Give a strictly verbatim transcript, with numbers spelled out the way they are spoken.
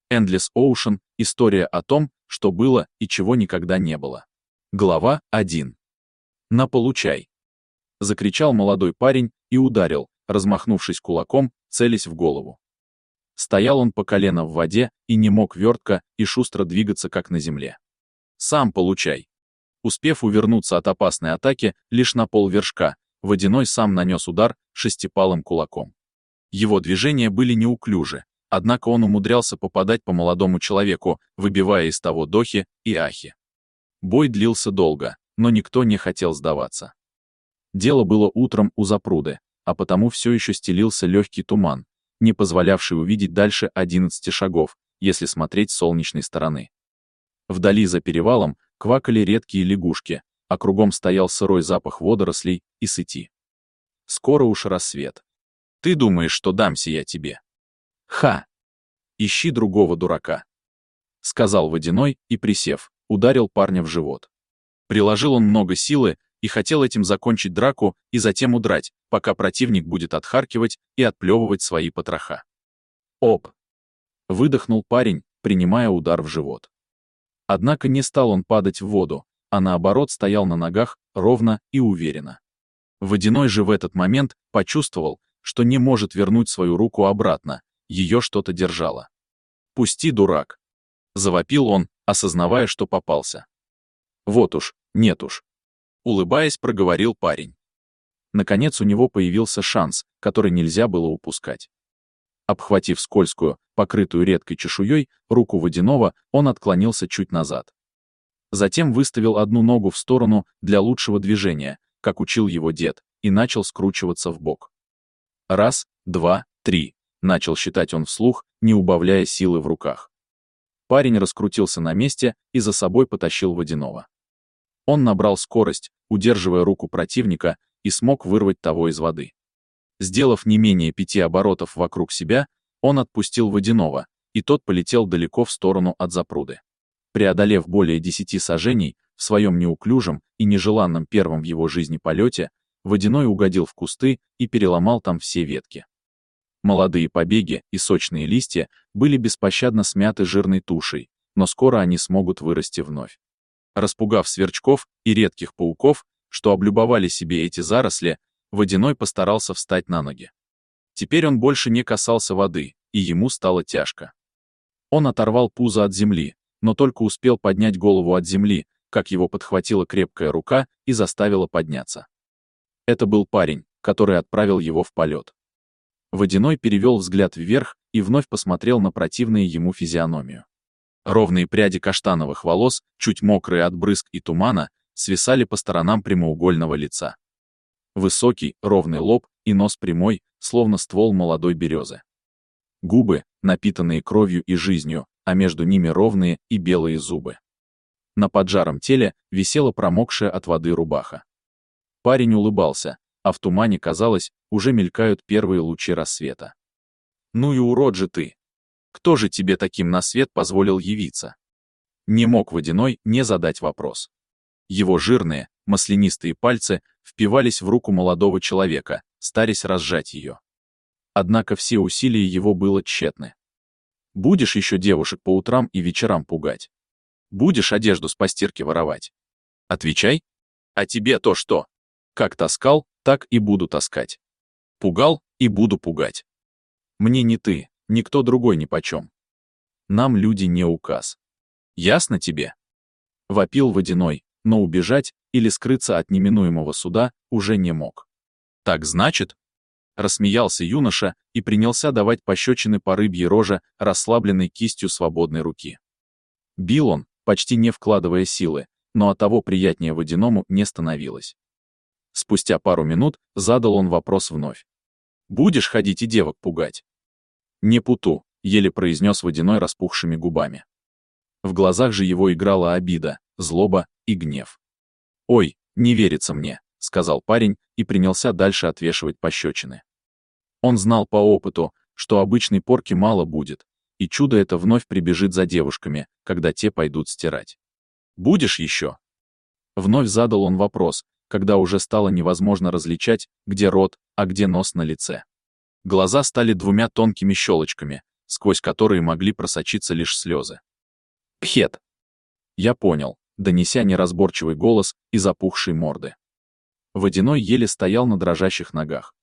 Endless Ocean – история о том, что было и чего никогда не было. Глава один. «На, получай!» — закричал молодой парень и ударил, размахнувшись кулаком, целясь в голову. Стоял он по колено в воде и не мог вертко и шустро двигаться, как на земле. «Сам получай!» Успев увернуться от опасной атаки лишь на полвершка, Водяной сам нанес удар шестипалым кулаком. Его движения были неуклюжи, однако он умудрялся попадать по молодому человеку, выбивая из того дохи и ахи. Бой длился долго, но никто не хотел сдаваться. Дело было утром у запруды, а потому все еще стелился легкий туман, не позволявший увидеть дальше одиннадцати шагов, если смотреть с солнечной стороны. Вдали за перевалом квакали редкие лягушки, а кругом стоял сырой запах водорослей и сыти. Скоро уж рассвет. Ты думаешь, что дамся я тебе? Ха! Ищи другого дурака, — сказал Водяной и, присев, ударил парня в живот. Приложил он много силы и хотел этим закончить драку и затем удрать, пока противник будет отхаркивать и отплевывать свои потроха. Оп! Выдохнул парень, принимая удар в живот. Однако не стал он падать в воду, а наоборот стоял на ногах ровно и уверенно. Водяной же в этот момент почувствовал, что не может вернуть свою руку обратно, ее что-то держало. «Пусти, дурак!» — завопил он, осознавая, что попался. «Вот уж, нет уж!» — улыбаясь, проговорил парень. Наконец у него появился шанс, который нельзя было упускать. Обхватив скользкую, покрытую редкой чешуей, руку Водяного, он отклонился чуть назад. Затем выставил одну ногу в сторону для лучшего движения, как учил его дед, и начал скручиваться вбок. Раз, два, три. Начал считать он вслух, не убавляя силы в руках. Парень раскрутился на месте и за собой потащил Водяного. Он набрал скорость, удерживая руку противника, и смог вырвать того из воды. Сделав не менее пяти оборотов вокруг себя, он отпустил Водяного, и тот полетел далеко в сторону от запруды. Преодолев более десяти саженей, в своем неуклюжем и нежеланном первом в его жизни полете, Водяной угодил в кусты и переломал там все ветки. Молодые побеги и сочные листья были беспощадно смяты жирной тушей, но скоро они смогут вырасти вновь. Распугав сверчков и редких пауков, что облюбовали себе эти заросли, Водяной постарался встать на ноги. Теперь он больше не касался воды, и ему стало тяжко. Он оторвал пузо от земли, но только успел поднять голову от земли, как его подхватила крепкая рука и заставила подняться. Это был парень, который отправил его в полет. Водяной перевел взгляд вверх и вновь посмотрел на противную ему физиономию. Ровные пряди каштановых волос, чуть мокрые от брызг и тумана, свисали по сторонам прямоугольного лица. Высокий, ровный лоб и нос прямой, словно ствол молодой березы. Губы, напитанные кровью и жизнью, а между ними ровные и белые зубы. На поджаром теле висела промокшая от воды рубаха. Парень улыбался, а в тумане, казалось, уже мелькают первые лучи рассвета. «Ну и урод же ты! Кто же тебе таким на свет позволил явиться?» Не мог Водяной не задать вопрос. Его жирные, маслянистые пальцы впивались в руку молодого человека, старясь разжать ее. Однако все усилия его было тщетны. «Будешь еще девушек по утрам и вечерам пугать? Будешь одежду с постирки воровать? Отвечай. А тебе то что? Как таскал, так и буду таскать. Пугал и буду пугать. Мне ни ты, никто другой нипочем. Нам люди не указ. Ясно тебе?» Вопил Водяной, но убежать или скрыться от неминуемого суда уже не мог. «Так значит?» Рассмеялся юноша и принялся давать пощечины по рыбьей роже, расслабленной кистью свободной руки. Бил он, почти не вкладывая силы, но оттого приятнее Водяному не становилось. Спустя пару минут задал он вопрос вновь. «Будешь ходить и девок пугать?» «Не путу», — еле произнес Водяной распухшими губами. В глазах же его играла обида, злоба и гнев. «Ой, не верится мне», — сказал парень и принялся дальше отвешивать пощечины. Он знал по опыту, что обычной порки мало будет, и чудо это вновь прибежит за девушками, когда те пойдут стирать. «Будешь еще?» Вновь задал он вопрос, когда уже стало невозможно различать, где рот, а где нос на лице. Глаза стали двумя тонкими щелочками, сквозь которые могли просочиться лишь слезы. «Пхет!» Я понял, донеся неразборчивый голос из опухшей морды. Водяной еле стоял на дрожащих ногах,